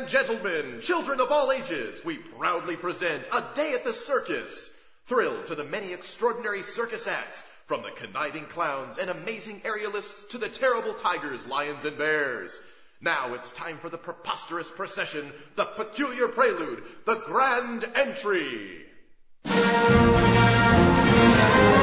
and gentlemen, children of all ages, we proudly present A Day at the Circus. Thrill to the many extraordinary circus acts, from the conniving clowns and amazing aerialists to the terrible tigers, lions, and bears. Now it's time for the preposterous procession, the peculiar prelude, the grand entry.